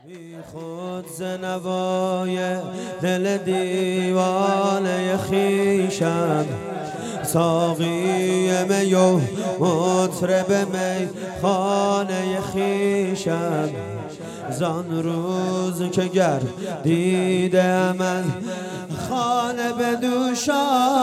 بی خود زنوای دل دیوانه خویشم، ساقی می و مطرب می خانه خویشم. زان روز که گردیده من خانه به دوشان،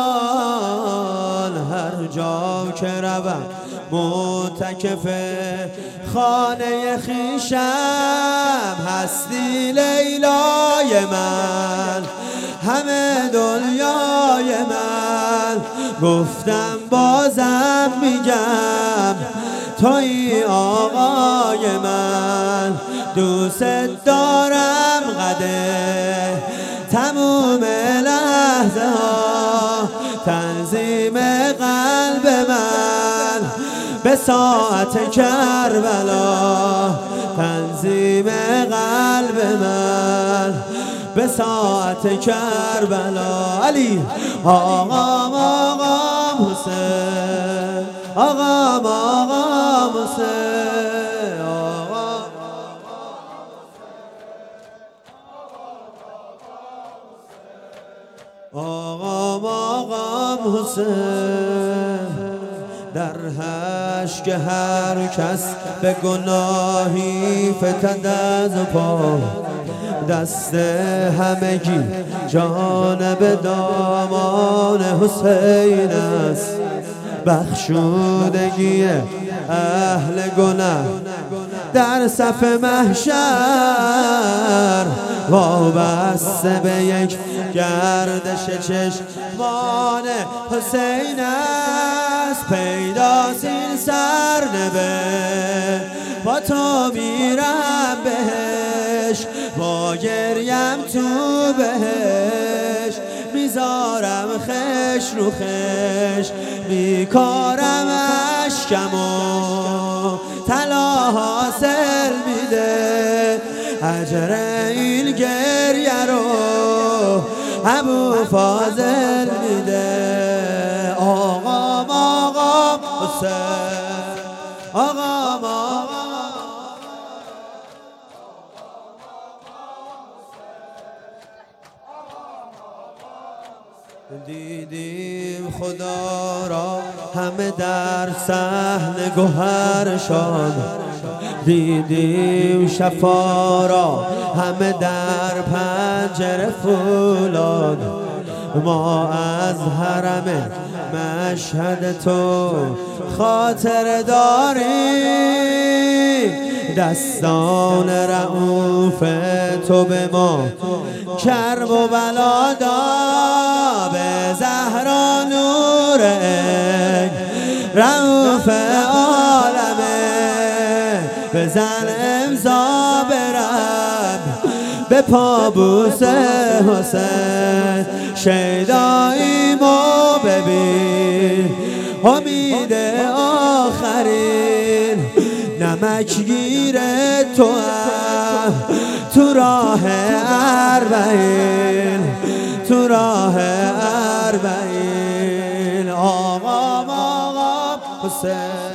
هر جا که روم معتکف خانه خویشم. هستی لیلای من، همه دنیای من، گفتم بازم میگم تویی آقای من. دوست دارم قده تموم لحظه ها، تنظیم قلب من به ساعت کربلا، تنظیم قلب من به ساعت کربلا. علی آقام آقام حسین، آقام آقام حسین، آقام آقام حسین. در حشر که هر کس به گناهی فتد از پا، دست همگی جانب دامان حسین است. بخشودگی اهل گناه در صف محشر، وابسته به یک گردش چشمان حسین است. پیداست این سرنوشت، با تو میرم بهش، با گریم تو بهش، میذارم خش رو خش، میکارم اشکم و طلا حاصل میده. اجر این گریه رو ابو فاضل میده. آقام آقام حسین، آقام آقام دیدیم خدا را همه در صحن گوهرشان، دیدیم شفا را همه در پنجره فولاد. ما از حرم مشهد تو خاطر داریم، دستان رعوف تو به ما کرب و بلا داد. به زهرا نور رعوف عالمه، بزن امضا برم به پابوس حسین. شیداییمو ببین امید آخرین، نمکگیر تو هم تو راه اربعین، تو راه اربعین. آقام آقام حسین.